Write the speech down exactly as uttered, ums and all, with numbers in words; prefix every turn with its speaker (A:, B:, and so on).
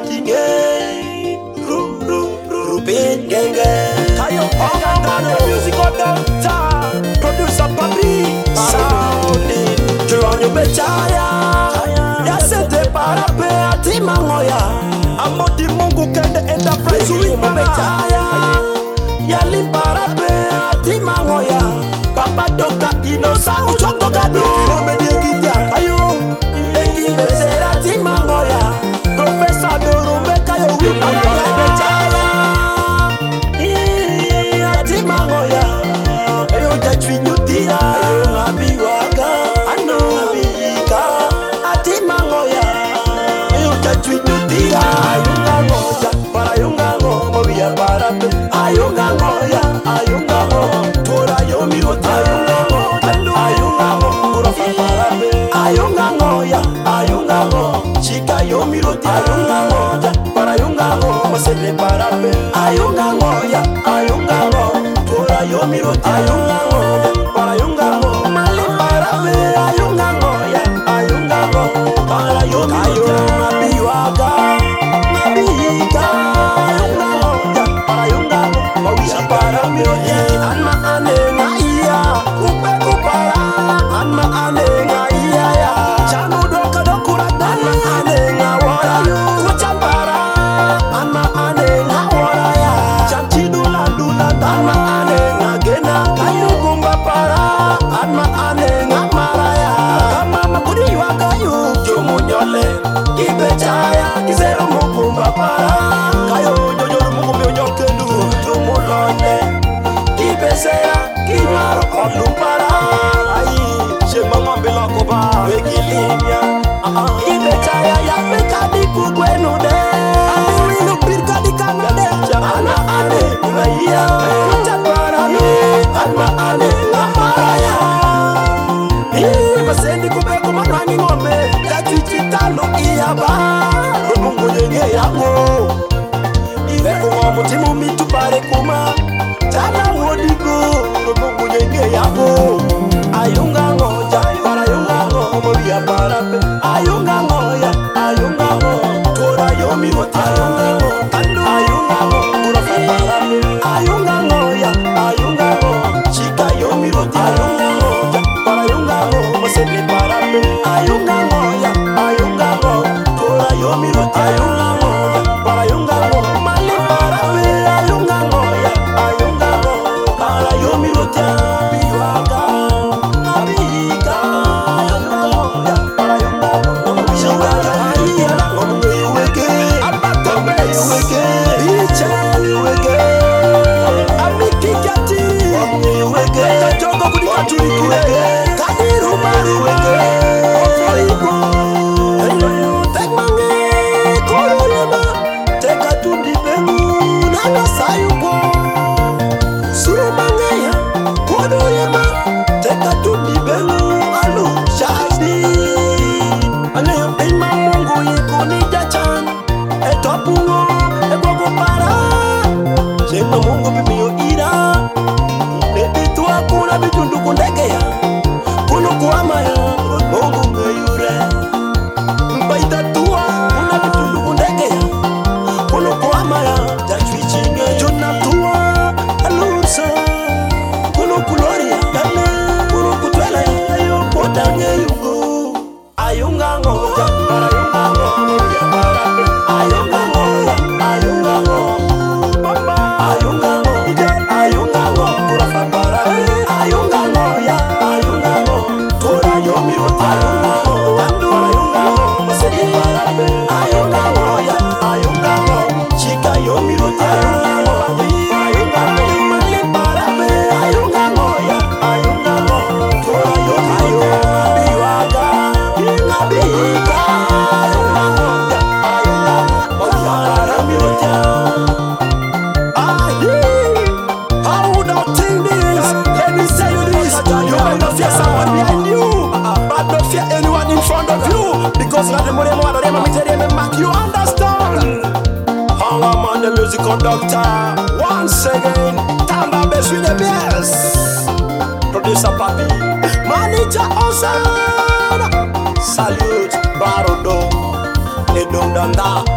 A: tinge ru ru ru genge.
B: Ayo Oganda the musical doctor, producer Papi
A: Sound Tuonyo betaya ya sente para pe atimangoya
B: Amodi Mungu Kende Enterprise
A: Tuonyo betaya ya limpara pe atimangoya Papa Doctor Inosa Uchoko Gado Obediekita Ayo Eki besera atimangoya Professor Dorumeka yo Tuonyo betaya Atimangoya Ayo Jachwinyutira Ayo Abiwaga Ano Abiyika Atimangoya Ayo Jachwinyutira Ayunga ngoja Para yunga ngo Mobia para pe Ayunga ngoya Ayunga ngo Tora yomi rota Ayunga ngo Kando Ayunga ngo Kurafa para pe Ayunga ngoya Ayunga ngo Chika yomi rota Ayunga ngoja Para yunga ngo Masele para pe Ayunga ngoya Ayunga ngo Tora yomi rota Ayunga ngoja Para yunga ngo Mali para pe Ayunga ngoya Ayunga ngo Para yomi rota Abiwaga Abiyika Ayunga ngoja Para yunga ngo Mawia para pe Anma ane nga iya Kupe kupara Anma ane nga iya ya Chanu doka dokura Anma ane nga wara yu Kuchambara Anma ane nga wara ya Chanchi dula dula Anma ane nga gena Kayu kumba para Anma ane nga mara ya Kama makudi waka yu Jumu nyole Kipe chaya Kisero mukumba para Kayo jojo mukumbi unyokendu Jumu londe Kipesea Kimaro olumpara Ayi Shema mwambe lakoba Wegilimia Kipe chaya ya peka di kukwenu de Abiwinu pirka di kanade Ana ane Ngaiya Chapara no Anma ane Ngamaraya Hii Masendi kubeko manwangi ngombe Jatuichi talo iyaba Rumungu nyenge yango Ileko wa mutimu mitu pare kuma Chana wodigo Rumungu nyenge yango Ayunga ngoja Para yunga ngo Mobia para pe Ayunga ngoya Ayunga ngo Tora yomi wata Ayunga ngo Kando Ayunga ngo Kurafa para pe Ayunga ngoya Ayunga ngo Chika yomi wata Ayunga ngoja Para yunga ngo Masebe para pe Ayunga ngoya Ayunga ngo Tora yomi wata Ayunga ngoja Para yunga ngo Mali para pe Ayunga ngoya Ayunga ngo Para yomi wata Biwaga Abiyika Ayunga ngoja Para yunga ngo Mwishaga Ayana Ngomwe uweke Abato uweke Iche uweke Amikikati Ngomwe uweke Kachogo kudika turi uweke Kadiru maru uweke Oforigo Ayo Tekmange Kororema Teka tundi bengu Nana sayuko Surumangeya Kororema Teka tundi bengu Alu Shazdi Aleyo Bima Mungu Yikuni jachan Etopungo Egogo para Sema Mungu bimiyo ira Nebitu akuna bitundu kundegea Kuno kuamaya Mungu ngeyure Mbaita tuwa Kuna bitundu kundegea Kuno kuamaya Jachwichinge Juna tuwa Alusa Kuno kuloria Kane Kuno kutwele Ayo potange yugo Ayunga ngoja Para yunga ngoja Para Ayunga ngoja Ayunga ngoja Ayunga ngoja Ayunga ngoja Kurafa para Ayunga ngoja Ayunga ngoja Tora yomi wata Ayunga ngoja Kando Ayunga ngoja Masedi para Ayunga ngoja Ayunga ngoja Chika yomi wata Ayunga ngoja Ayunga ngoja Mali para Ayunga ngoja Ayunga ngoja Tora yomi wata Biwaga Abiyika Ayunga ngoja Ayunga ngoja Para yomi wata How would I think this? Let me say you this. You might not fear someone behind you, but don't fear anyone in front of you. Because not the money more than them, tell them mark you understand. Hang on, man, the musical doctor. Once again, Tamba best with the best. Producer Papi, manager Osan. Salute, Barodo, Nedong Danda.